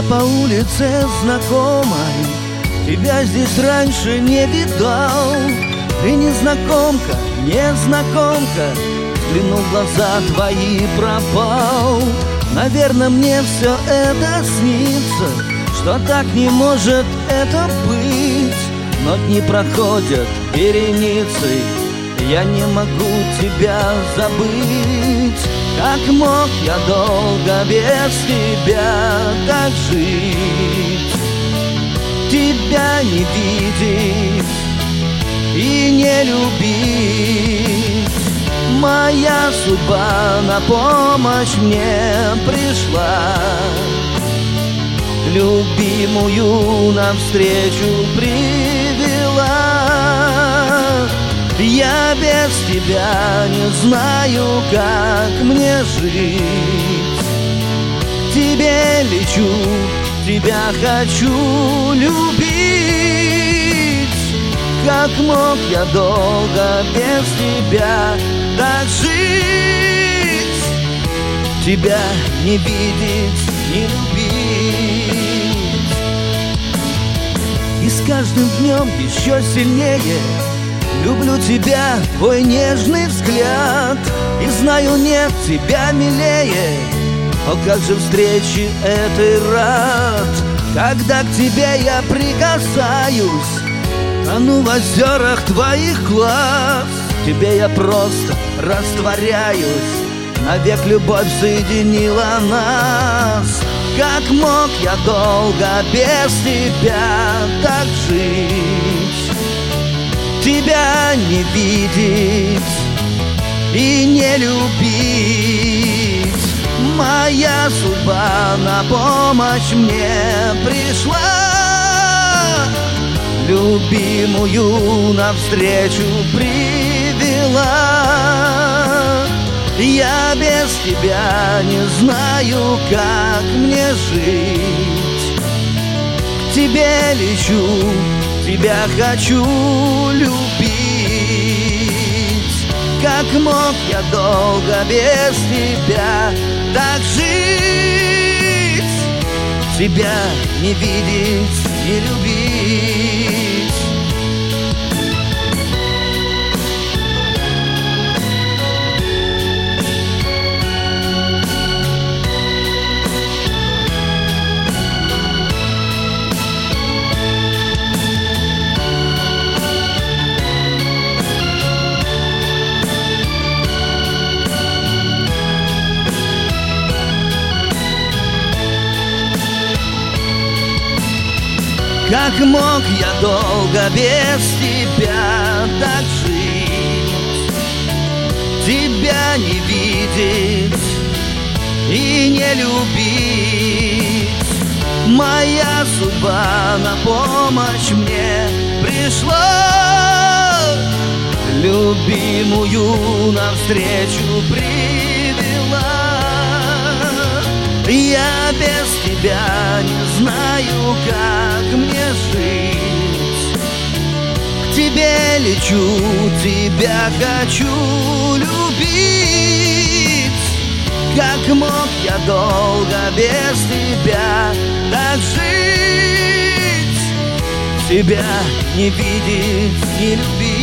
по улице знакомой, тебя здесь раньше не видал. Ты незнакомка, незнакомка, взглянул в глаза твои, пропал. Наверное, мне все это снится, что так не может это быть. Но дни проходят вереницей, я не могу тебя забыть. Как мог я долго без тебя так жить? Тебя не видеть и не любить. Моя судьба на помощь мне пришла, любимую навстречу привела. Я без тебя не знаю, как мне жить. Тебе лечу, тебя хочу любить. Как мог я долго без тебя так жить? Тебя не видеть, не любить. И с каждым днем еще сильнее люблю тебя, твой нежный взгляд. И знаю, нет тебя милее. О, как же встречи этой рад. Когда к тебе я прикасаюсь, тону в озерах твоих глаз. Тебе я просто растворяюсь, навек любовь соединила нас. Как мог я долго без тебя так жить? Тебя не видеть и не любить. Моя судьба на помощь мне пришла, любимую навстречу привела. Я без тебя не знаю, как мне жить. К тебе лечу, тебя хочу любить. Как мог я долго без тебя так жить? Тебя не видеть, не любить. Как мог я долго без тебя так жить? Тебя не видеть и не любить. Моя судьба на помощь мне пришла, любимую навстречу привела. Я без тебя не знаю, как мне жить. К тебе лечу, тебя хочу любить. Как мог я долго без тебя так жить? Тебя не видеть, не любить.